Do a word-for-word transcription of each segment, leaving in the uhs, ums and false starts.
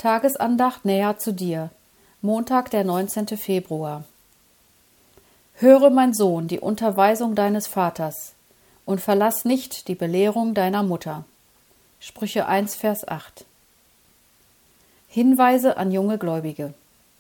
Tagesandacht näher zu dir. Montag, der neunzehnte Februar. Höre, mein Sohn, die Unterweisung deines Vaters und verlass nicht die Belehrung deiner Mutter. Sprüche eins, Vers acht. Hinweise an junge Gläubige.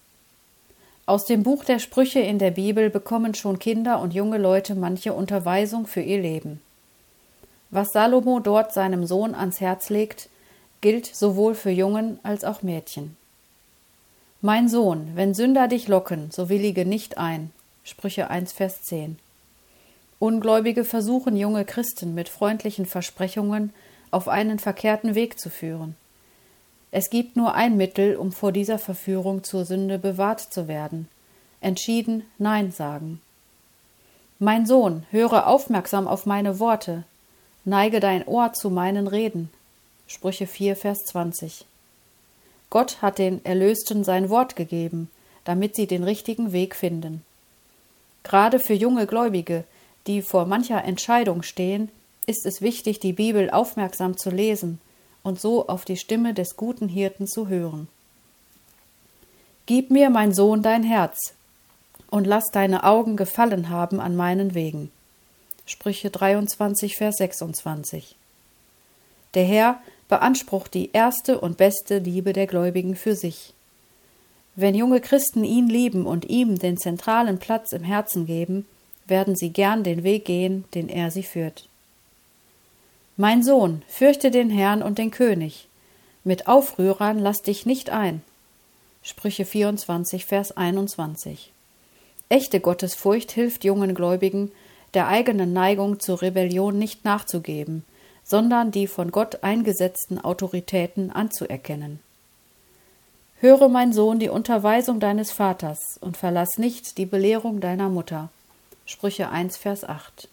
Aus dem Buch der Sprüche in der Bibel bekommen schon Kinder und junge Leute manche Unterweisung für ihr Leben. Was Salomo dort seinem Sohn ans Herz legt, gilt sowohl für Jungen als auch Mädchen. Mein Sohn, wenn Sünder dich locken, so willige nicht ein. Sprüche eins, Vers zehn. Ungläubige versuchen junge Christen mit freundlichen Versprechungen auf einen verkehrten Weg zu führen. Es gibt nur ein Mittel, um vor dieser Verführung zur Sünde bewahrt zu werden: entschieden Nein sagen. Mein Sohn, höre aufmerksam auf meine Worte, neige dein Ohr zu meinen Reden. Sprüche vier, Vers zwanzig. Gott hat den Erlösten sein Wort gegeben, damit sie den richtigen Weg finden. Gerade für junge Gläubige, die vor mancher Entscheidung stehen, ist es wichtig, die Bibel aufmerksam zu lesen und so auf die Stimme des guten Hirten zu hören. Gib mir, mein Sohn, dein Herz und lass deine Augen Gefallen haben an meinen Wegen. Sprüche dreiundzwanzig, Vers sechsundzwanzig. Der Herr beansprucht die erste und beste Liebe der Gläubigen für sich. Wenn junge Christen ihn lieben und ihm den zentralen Platz im Herzen geben, werden sie gern den Weg gehen, den er sie führt. Mein Sohn, fürchte den Herrn und den König. Mit Aufrührern lass dich nicht ein. Sprüche vierundzwanzig, Vers einundzwanzig. Echte Gottesfurcht hilft jungen Gläubigen, der eigenen Neigung zur Rebellion nicht nachzugeben, sondern die von Gott eingesetzten Autoritäten anzuerkennen. Höre, mein Sohn, die Unterweisung deines Vaters und verlass nicht die Belehrung deiner Mutter. Sprüche eins, Vers acht.